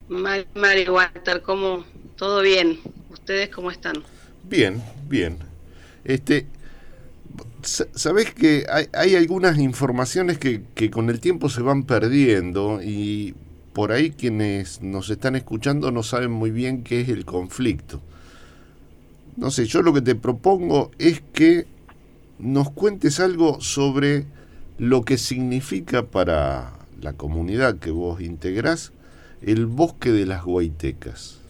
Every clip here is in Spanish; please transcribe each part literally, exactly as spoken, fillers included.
Mari, Mari, Walter, ¿cómo? ¿Todo bien? ¿Ustedes cómo están? Bien, bien. Este, sa- sabés que hay, hay algunas informaciones que, que con el tiempo se van perdiendo y por ahí quienes nos están escuchando no saben muy bien qué es el conflicto. No sé, yo lo que te propongo es que nos cuentes algo sobre lo que significa para la comunidad que vos integrás el bosque de las Guaitecas.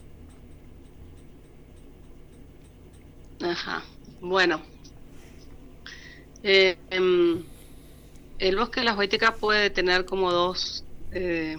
Ajá. Bueno, eh, em, el bosque de las Huaytecas puede tener como dos, eh,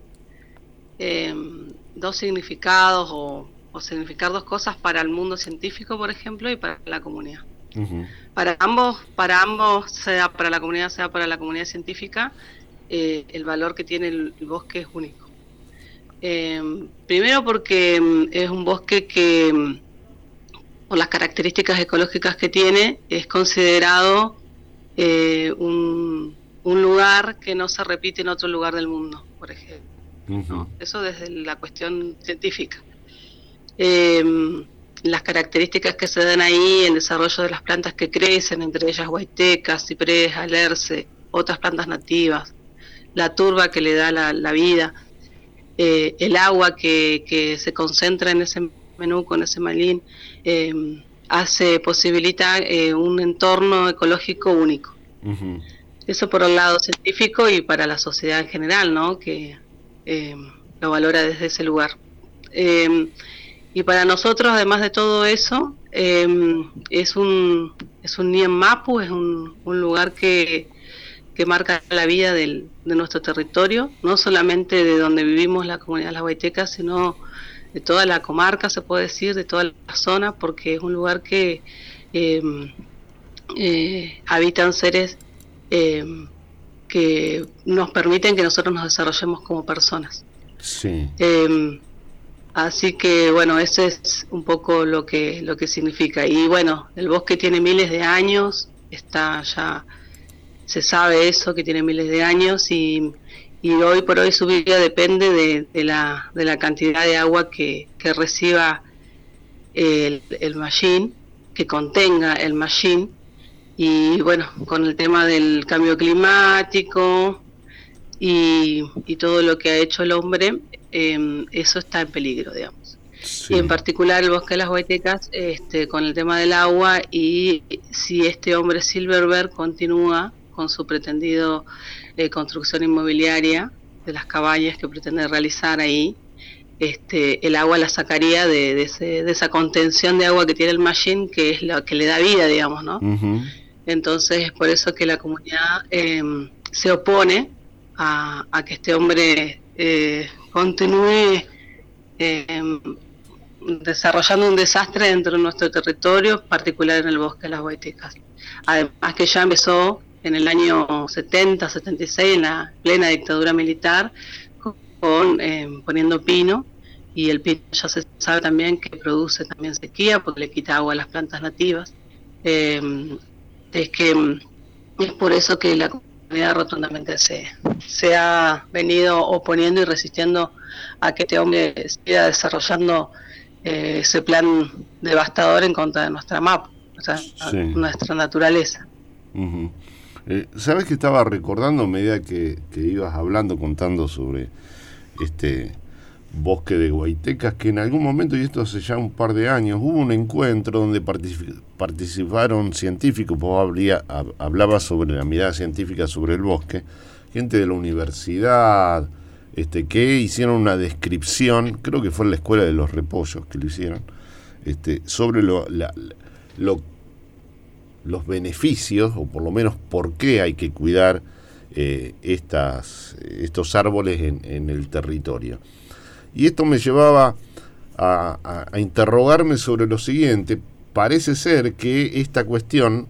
em, dos significados o, o significar dos cosas para el mundo científico, por ejemplo, y para la comunidad. Ujú. Para ambos, para ambos, sea para la comunidad, sea para la comunidad científica, eh, el valor que tiene el, el bosque es único. Eh, primero porque em, es un bosque que, em, por las características ecológicas que tiene, es considerado eh, un, un lugar que no se repite en otro lugar del mundo, por ejemplo, Ujú. ¿no? Eso desde la cuestión científica. Eh, las características que se dan ahí, el desarrollo de las plantas que crecen, entre ellas guaitecas, ciprés, alerce, otras plantas nativas, la turba que le da la, la vida, eh, el agua que, que se concentra en ese menú, con ese malín, eh, hace, posibilita eh, un entorno ecológico único. Ujú. Eso por el lado científico y para la sociedad en general, ¿no? Que eh, lo valora desde ese lugar. Eh, y para nosotros, además de todo eso, eh, es un es un Nien Mapu, es un, un lugar que, que marca la vida del, de nuestro territorio, no solamente de donde vivimos la comunidad de las Huaytecas, sino de toda la comarca, se puede decir, de toda la zona, porque es un lugar que eh, eh, habitan seres eh, que nos permiten que nosotros nos desarrollemos como personas. Sí. Eh, así que bueno, ese es un poco lo que lo que significa. Y bueno, el bosque tiene miles de años, está ya, se sabe eso, que tiene miles de años y, y hoy por hoy su vida depende de, de, la, de la cantidad de agua que, que reciba el, el mallín, que contenga el mallín. Y bueno, con el tema del cambio climático y, y todo lo que ha hecho el hombre, eh, eso está en peligro, digamos. Y en Sí. particular el bosque de las Guaitecas, este, con el tema del agua y si este hombre Silverberg continúa con su pretendido eh, construcción inmobiliaria de las cabañas que pretende realizar ahí, este, el agua la sacaría de, de, ese, de esa contención de agua que tiene el mallín, que es lo que le da vida, digamos, ¿no? Ujú. Entonces es por eso que la comunidad eh, se opone a, a que este hombre eh, continúe eh, desarrollando un desastre dentro de nuestro territorio, en particular en el bosque de las Guaitecas. Además que ya empezó en el año setenta, setenta y seis, en la plena dictadura militar, con eh, poniendo pino, y el pino ya se sabe también que produce también sequía porque le quita agua a las plantas nativas. Eh, es que es por eso que la comunidad rotundamente se, se ha venido oponiendo y resistiendo a que este hombre siga desarrollando eh, ese plan devastador en contra de nuestra mapa, o sea, Sí. nuestra naturaleza. Ujú. Eh, ¿Sabes que estaba recordando a medida que, que ibas hablando, contando sobre este bosque de Guaitecas, que en algún momento, y esto hace ya un par de años, hubo un encuentro donde particip- participaron científicos, vos habría, hab- hablabas sobre la mirada científica sobre el bosque, gente de la universidad, este, que hicieron una descripción, creo que fue en la Escuela de los Repollos que lo hicieron, este, sobre lo, la, lo los beneficios, o por lo menos por qué hay que cuidar eh, estas, estos árboles en, en el territorio. Y esto me llevaba a, a, a interrogarme sobre lo siguiente. Parece ser que esta cuestión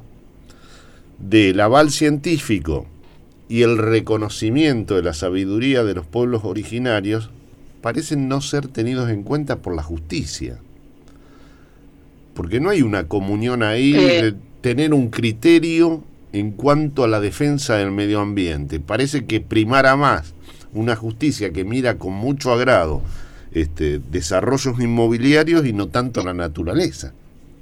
del aval científico y el reconocimiento de la sabiduría de los pueblos originarios parecen no ser tenidos en cuenta por la justicia. Porque no hay una comunión ahí Eh, de tener un criterio en cuanto a la defensa del medio ambiente. Parece que primara más una justicia que mira con mucho agrado este, desarrollos inmobiliarios y no tanto la naturaleza.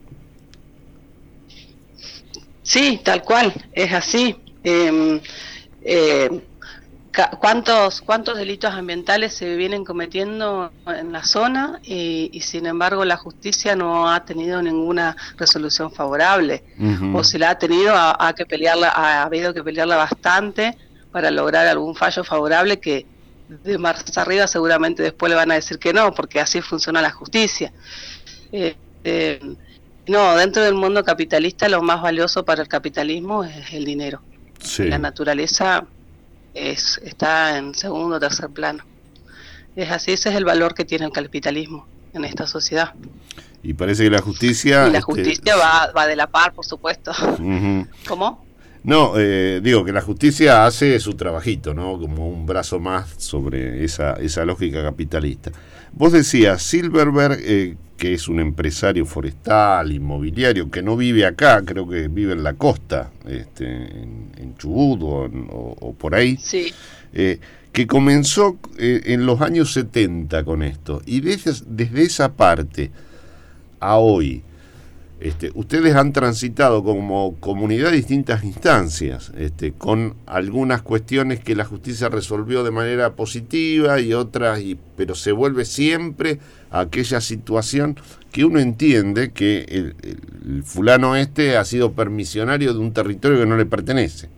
Sí, tal cual, es así. Eh, eh, ¿Cuántos, cuántos delitos ambientales se vienen cometiendo en la zona y, y sin embargo la justicia no ha tenido ninguna resolución favorable? Uh-huh. O si la ha tenido, ha, ha, que pelearla, ha habido que pelearla bastante para lograr algún fallo favorable que de más arriba seguramente después le van a decir que no, porque así funciona la justicia. Eh, eh, no, dentro del mundo capitalista lo más valioso para el capitalismo es el dinero. Sí. La naturaleza es, está en segundo o tercer plano. Es así, ese es el valor que tiene el capitalismo en esta sociedad. Y parece que la justicia... Y la justicia este... va, va de la par, por supuesto. Uh-huh. ¿Cómo? No, eh, digo que la justicia hace su trabajito, ¿no? Como un brazo más sobre esa, esa lógica capitalista. Vos decías, Silverberg, eh, que es un empresario forestal, inmobiliario, que no vive acá, creo que vive en la costa, este, en, en Chubut o, o, o por ahí, sí. eh, que comenzó eh, en los años setenta con esto, y desde, desde esa parte a hoy, este, ustedes han transitado como comunidad distintas instancias, este, con algunas cuestiones que la justicia resolvió de manera positiva y otras, y, pero se vuelve siempre a aquella situación que uno entiende que el, el, el fulano este ha sido permisionario de un territorio que no le pertenece.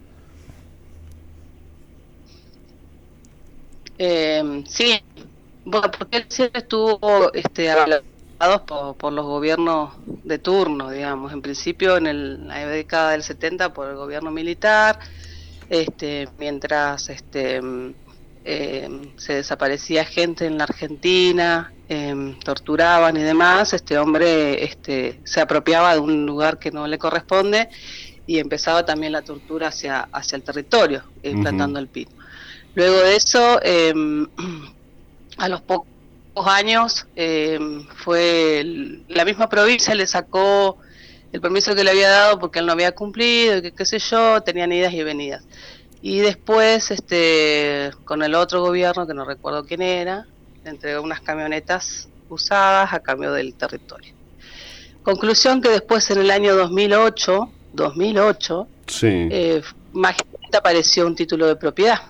Eh, sí, bueno, porque él siempre estuvo este, hablando Por, por los gobiernos de turno, digamos, en principio en el, la década del setenta por el gobierno militar, este, mientras este, eh, se desaparecía gente en la Argentina, eh, torturaban y demás, este hombre este, se apropiaba de un lugar que no le corresponde y empezaba también la tortura hacia, hacia el territorio, eh, uh-huh. plantando el pino. Luego de eso, eh, a los pocos años eh, fue el, la misma provincia le sacó el permiso que le había dado porque él no había cumplido y que qué sé yo, tenían idas y venidas, y después este con el otro gobierno que no recuerdo quién era, le entregó unas camionetas usadas a cambio del territorio. Conclusión que después en el año dos mil ocho sí. eh, mágicamente apareció un título de propiedad,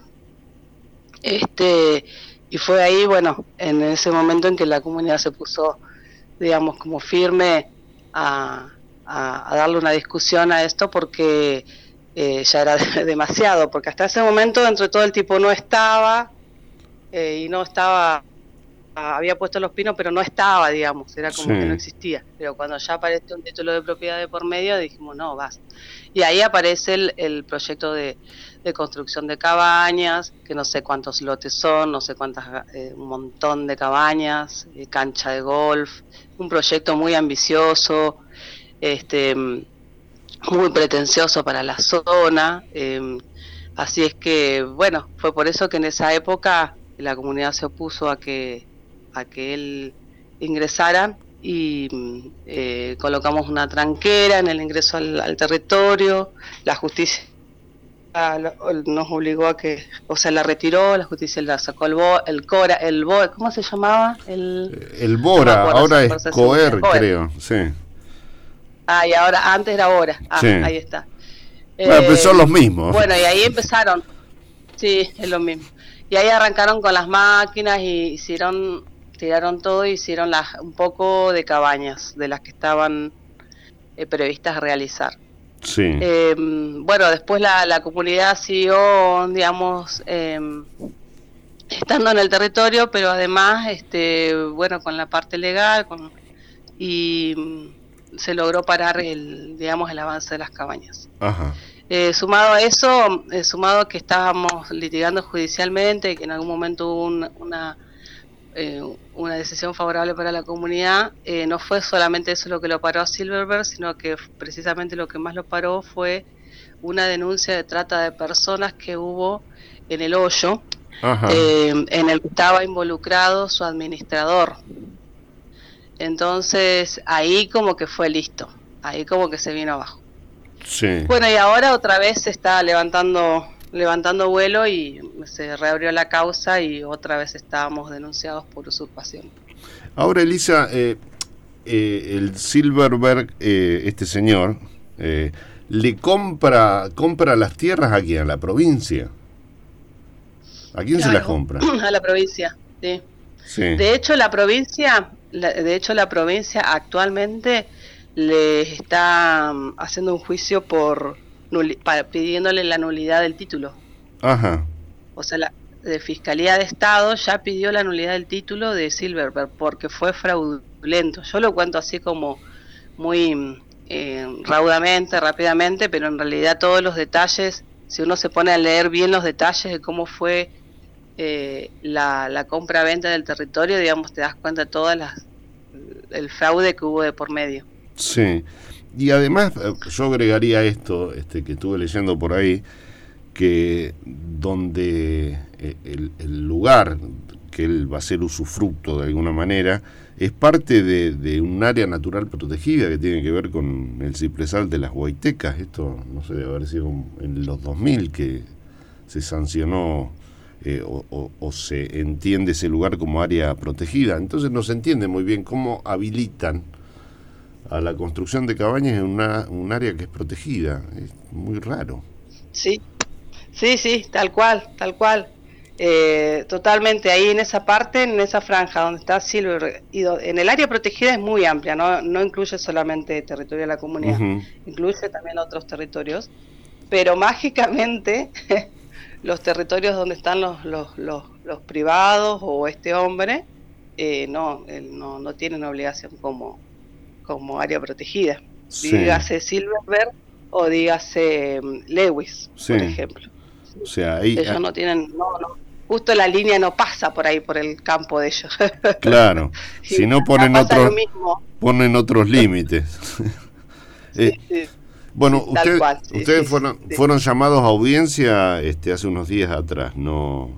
este y fue ahí, bueno, en ese momento en que la comunidad se puso, digamos, como firme a, a, a darle una discusión a esto, porque eh, ya era demasiado, porque hasta ese momento dentro de todo el tipo no estaba, eh, y no estaba, había puesto los pinos, pero no estaba, digamos, era como sí. que no existía. Pero cuando ya apareció un título de propiedad de por medio, dijimos, no, basta. Y ahí aparece el, el proyecto de... de construcción de cabañas, que no sé cuántos lotes son, no sé cuántas, eh, un montón de cabañas, eh, cancha de golf, un proyecto muy ambicioso, este, muy pretencioso para la zona, eh, así es que, bueno, fue por eso que en esa época la comunidad se opuso a que, a que él ingresara, y eh, colocamos una tranquera en el ingreso al, al territorio, la justicia nos obligó a que, o sea, la retiró, la justicia la sacó el bo, el Cora, el bo, ¿cómo se llamaba? El, el Bora, no acuerdo, ahora es Coer, creo, sí. Ah, y ahora, antes era Bora, ah, sí. Ahí está. Bueno, eh, pues son los mismos. Bueno, y ahí empezaron, sí, es lo mismo. Y ahí arrancaron con las máquinas y hicieron, tiraron todo y hicieron las, un poco de cabañas, de las que estaban eh, previstas a realizar. Sí. Eh, bueno, después la, la comunidad siguió, digamos, eh, estando en el territorio, pero además, este, bueno, con la parte legal, con, y se logró parar el, digamos, el avance de las cabañas. Ajá. Eh, sumado a eso, eh, sumado a que estábamos litigando judicialmente, que en algún momento hubo un, una Eh, una decisión favorable para la comunidad, eh, no fue solamente eso lo que lo paró a Silverberg, sino que precisamente lo que más lo paró fue una denuncia de trata de personas que hubo en el hoyo, eh, en el que estaba involucrado su administrador. Entonces ahí como que fue listo, ahí como que se vino abajo. Sí. Bueno, y ahora otra vez se está levantando levantando vuelo y se reabrió la causa y otra vez estábamos denunciados por usurpación. Ahora, Elisa, eh, eh, el Silverberg, eh, este señor, eh, le compra compra las tierras aquí a la provincia. ¿A quién Claro, se las compra? A la provincia, sí. Sí. De hecho, la provincia, la, de hecho la provincia actualmente le está um, haciendo un juicio por nuli, para, pidiéndole la nulidad del título. Ajá. O sea, la de Fiscalía de Estado ya pidió la nulidad del título de Silverberg porque fue fraudulento. Yo lo cuento así como muy eh, raudamente, rápidamente, pero en realidad todos los detalles, si uno se pone a leer bien los detalles de cómo fue eh, la, la compra-venta del territorio, digamos, te das cuenta de todas las el fraude que hubo de por medio. Sí. Y además yo agregaría esto, este que estuve leyendo por ahí, que donde el, el lugar que él va a ser usufructo de alguna manera es parte de, de un área natural protegida que tiene que ver con el cipresal de las Huaytecas. Esto no sé, debe haber sido en los dos mil que se sancionó eh, o, o, o se entiende ese lugar como área protegida. Entonces no se entiende muy bien cómo habilitan a la construcción de cabañas en una, un área que es protegida. Es muy raro. Sí. Sí, sí, tal cual, tal cual. Eh, totalmente, ahí en esa parte, en esa franja donde está Silver, y do, en el área protegida es muy amplia, no, no incluye solamente territorio de la comunidad, uh-huh. Incluye también otros territorios, pero mágicamente los territorios donde están los, los, los, los privados o este hombre, eh, no, él no, no tienen obligación como, como área protegida. Sí. Dígase Silverberg o dígase um, Lewis, sí. Por ejemplo. O sea, ahí, ellos ahí, no tienen, no, no, justo la línea no pasa por ahí, por el campo de ellos. Claro, si no ponen otros, ponen otros límites. Sí, eh, sí, bueno, sí, usted, cual, sí, ustedes sí, fueron, sí. fueron llamados a audiencia este, hace unos días atrás, no,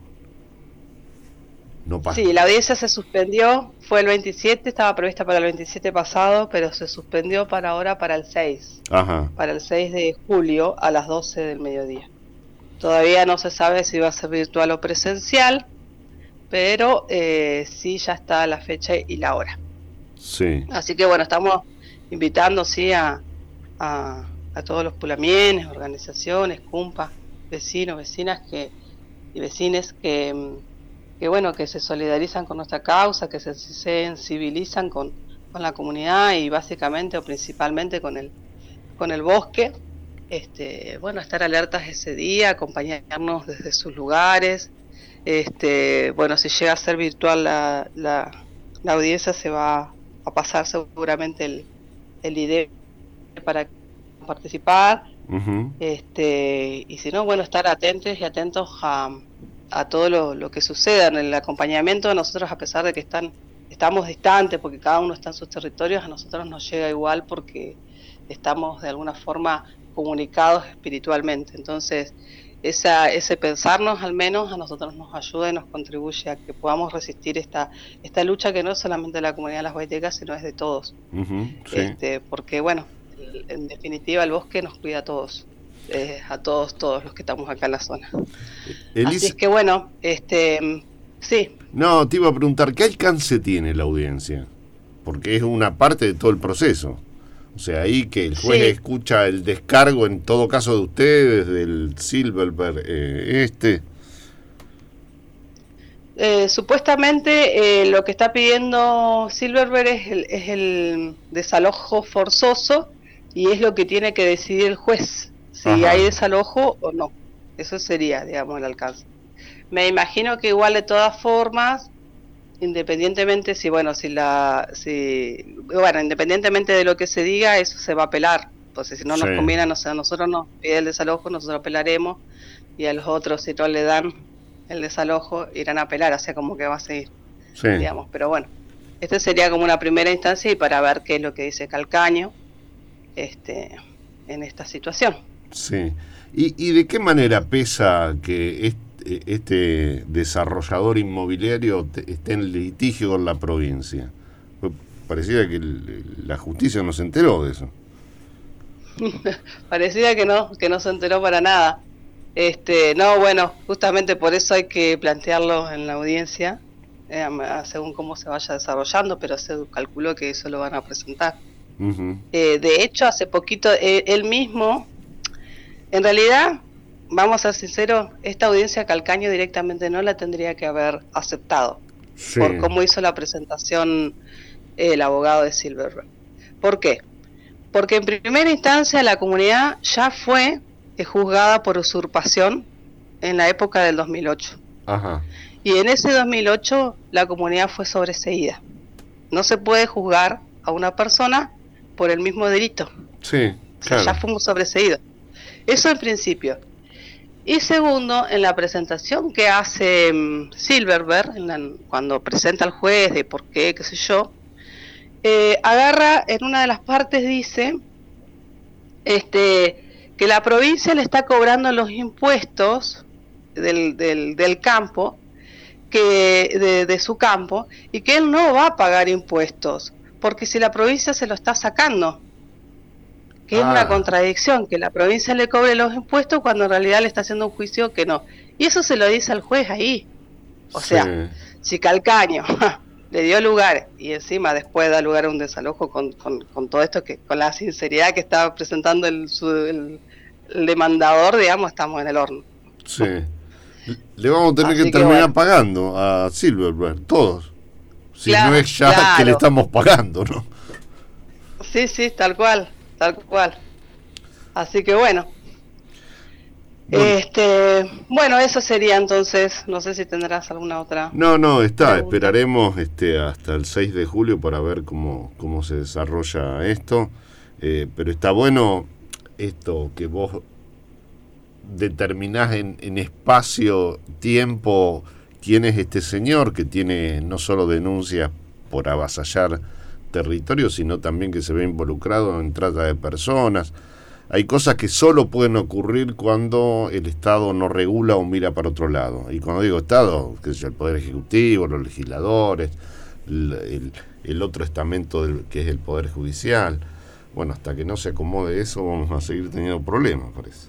no pasa. Sí, la audiencia se suspendió, fue el veintisiete, estaba prevista para el veintisiete pasado, pero se suspendió para ahora, para el seis. Ajá. Para el seis de julio a las doce del mediodía. Todavía no se sabe si va a ser virtual o presencial, pero eh, sí ya está la fecha y la hora. Sí. Así que bueno, estamos invitando sí a, a, a todos los pulamienes, organizaciones, cumpas, vecinos, vecinas que y vecines que, que bueno que se solidarizan con nuestra causa, que se sensibilizan con, con la comunidad y básicamente o principalmente con el con el bosque. Este, bueno, estar alertas ese día, acompañarnos desde sus lugares. Este, bueno, si llega a ser virtual la, la, la audiencia, se va a pasar seguramente el, el I D E para participar. Uh-huh. Este, y si no, bueno, estar atentos y atentos a, a todo lo, lo que suceda en el acompañamiento de nosotros, a pesar de que están estamos distantes, porque cada uno está en sus territorios, a nosotros nos llega igual porque estamos de alguna forma comunicados espiritualmente. Entonces esa, ese pensarnos al menos a nosotros nos ayuda y nos contribuye a que podamos resistir esta esta lucha que no es solamente de la comunidad de las Huaytecas, sino es de todos. Uh-huh, sí. este, porque bueno, en definitiva el bosque nos cuida a todos, eh, a todos todos los que estamos acá en la zona. Elisa... Así es que bueno, este sí. No, te iba a preguntar, ¿qué alcance tiene la audiencia? Porque es una parte de todo el proceso. O sea, ahí que el juez sí. escucha el descargo, en todo caso de ustedes, del Silverberg eh, este. Eh, supuestamente eh, lo que está pidiendo Silverberg es el, es el desalojo forzoso y es lo que tiene que decidir el juez, si Ajá. hay desalojo o no. Eso sería, digamos, el alcance. Me imagino que igual de todas formas, independientemente si bueno si la si bueno independientemente de lo que se diga, eso se va a apelar. Entonces si no nos sí. conviene, no sé, a nosotros nos pide el desalojo, nosotros apelaremos, y a los otros si no le dan el desalojo irán a apelar, o sea, como que va a seguir, sí. digamos. Pero bueno, este sería como una primera instancia y para ver qué es lo que dice Calcaño este en esta situación. Sí. ¿Y, y de qué manera pesa que este este desarrollador inmobiliario esté en litigio con la provincia? Pues parecía que el, la justicia no se enteró de eso. Parecía que no, que no se enteró para nada. Este, no, bueno, justamente por eso hay que plantearlo en la audiencia, eh, según cómo se vaya desarrollando, pero se calculó que eso lo van a presentar. Uh-huh. Eh, de hecho, hace poquito, eh, él mismo, en realidad, vamos a ser sinceros, esta audiencia Calcaño directamente no la tendría que haber aceptado, sí, por cómo hizo la presentación eh, el abogado de Silverberg. ¿Por qué? Porque en primera instancia la comunidad ya fue eh, juzgada por usurpación en la época del dos mil ocho. Ajá. Y en ese dos mil ocho la comunidad fue sobreseída. No se puede juzgar a una persona por el mismo delito. Sí, claro. O sea, ya fuimos sobreseídos. Eso en principio. Y segundo, en la presentación que hace um, Silverberg, en la, cuando presenta al juez de por qué, qué sé yo, eh, agarra, en una de las partes dice este, que la provincia le está cobrando los impuestos del, del, del campo, que de, de su campo, y que él no va a pagar impuestos, porque si la provincia se lo está sacando, que ah. es una contradicción, que la provincia le cobre los impuestos cuando en realidad le está haciendo un juicio que no. Y eso se lo dice al juez ahí. O sí. sea, si Calcaño le dio lugar, y encima después da lugar a un desalojo con, con, con todo esto, que con la sinceridad que estaba presentando el, su, el, el demandador, digamos, estamos en el horno. Sí. Le vamos a tener Así que terminar que bueno. pagando a Silverberg, todos. Si claro, no es ya claro. que le estamos pagando, ¿no? Sí, sí, tal cual, tal cual. Así que bueno. Bueno. Este, bueno, eso sería entonces, no sé si tendrás alguna otra. No, no, está, pregunta. Esperaremos este hasta el seis de julio para ver cómo, cómo se desarrolla esto. Eh, pero está bueno esto que vos determinás en, en espacio, tiempo, quién es este señor que tiene no solo denuncias por avasallar territorio, sino también que se ve involucrado en trata de personas. Hay cosas que solo pueden ocurrir cuando el Estado no regula o mira para otro lado. Y cuando digo Estado, que es el Poder Ejecutivo, los legisladores, el, el, el otro estamento del, que es el Poder Judicial. Bueno, hasta que no se acomode eso vamos a seguir teniendo problemas, parece.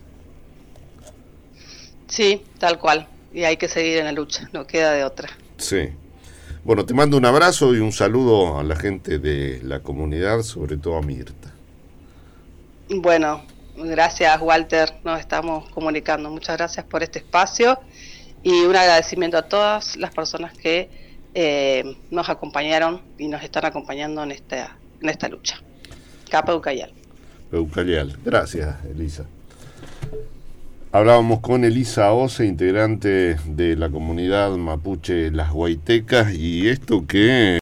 Sí, tal cual. Y hay que seguir en la lucha, no queda de otra. Sí. Bueno, te mando un abrazo y un saludo a la gente de la comunidad, sobre todo a Mirta. Bueno, gracias Walter, nos estamos comunicando. Muchas gracias por este espacio y un agradecimiento a todas las personas que eh, nos acompañaron y nos están acompañando en esta, en esta lucha. Capa Ucayal. Ucayal, gracias Elisa. Hablábamos con Elisa Ose, integrante de la comunidad mapuche Las Guaitecas, y esto que